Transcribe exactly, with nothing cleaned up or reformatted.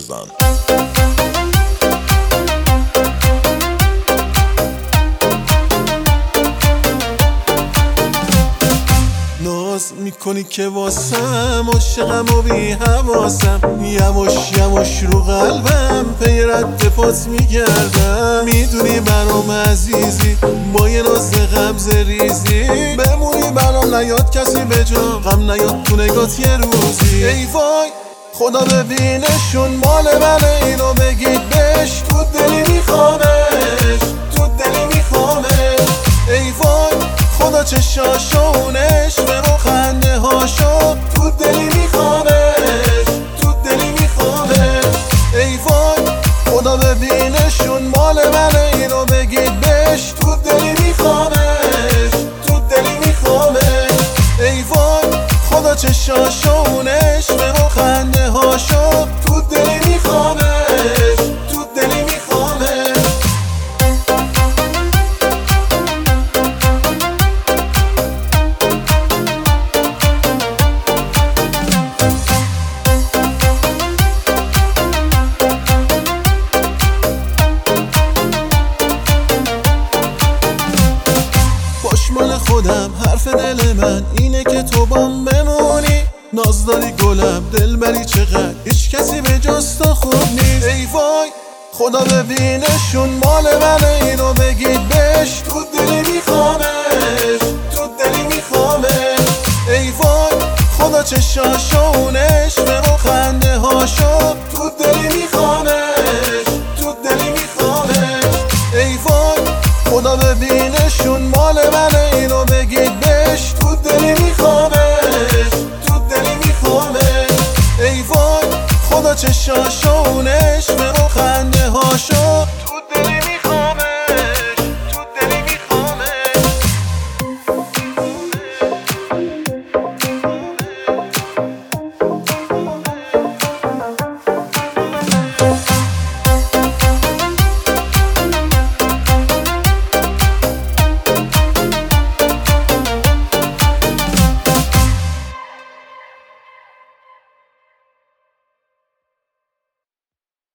بزن. ناز میکنی که واسم عاشقم و بی حواسم، یواش یواش رو قلبم پی رد پات میگردم. میدونی برام عزیزی با یه ناز غمز ریزی، بمونی برام نیاد کسی به جام، غم نیاد تو نگات یه روزی. ای وای خدا ببینشون مال منه، اینو بگید بهش تو دلی میخوامش، تو دلی میخوامش. ای وای خدا چشاشونش و خنده هاشو تو دلی میخوامش، تو دلی میخوامش. ای وای خدا ببینشون مال منه، اینو بگید بهش تو دلی میخوامش، تو دلی میخوامش. ای وای خدا چشاشونش و خنده هاشو تو دلی میخوامش، تو دلی میخوامش. مال خودم حرف دل من اینه که تو بام بمونی، ناز داری گلم دل بری چقدر هیچ کسی به جز تو خوب نیست. ای وای خدا ببینشون مال منه، اینو بگید بهش تو دلی میخوامش، تو دلی میخوامش. ای وای خدا چشاشونش و خنده هاشو تو دلی میخوامش، تو دلی میخوامش. ای وای خدا ببینشون مال منه، اینو بگید بهش تو دلی میخوامش، تو دلی میخوامش. ای وای خدا چشاشونش و خنده هاشو